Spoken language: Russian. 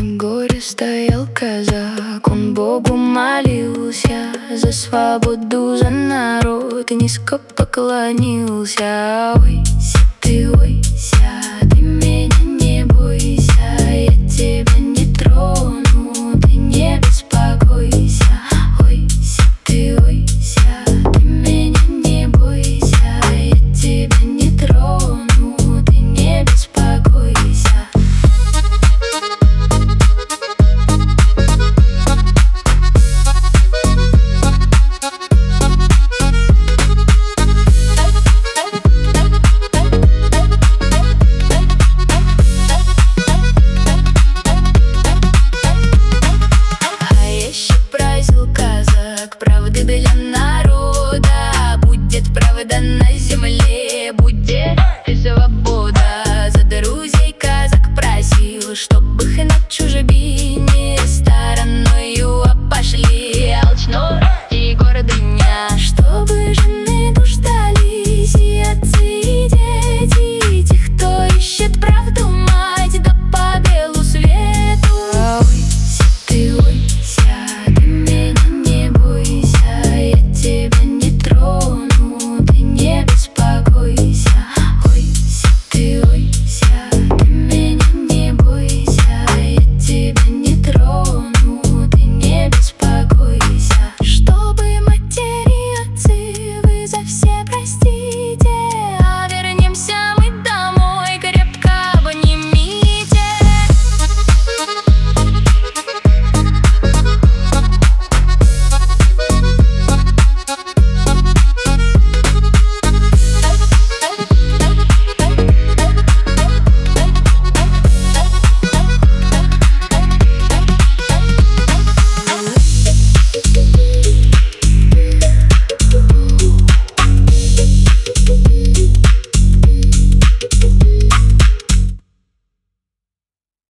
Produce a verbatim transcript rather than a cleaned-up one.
На горе стоял казак, он Богу молился за свободу, за народ, и низко поклонился. Ойся ты, ойся, ты меня не бойся, я тебя не трону, ты не беспокойся. Ойся ты, ойся, ты меня не бойся, я тебя не трону, ты не беспокойся. Правды для народа, будет правда на земле, будет и свобода. За друзей казак просил, чтоб их на чужбине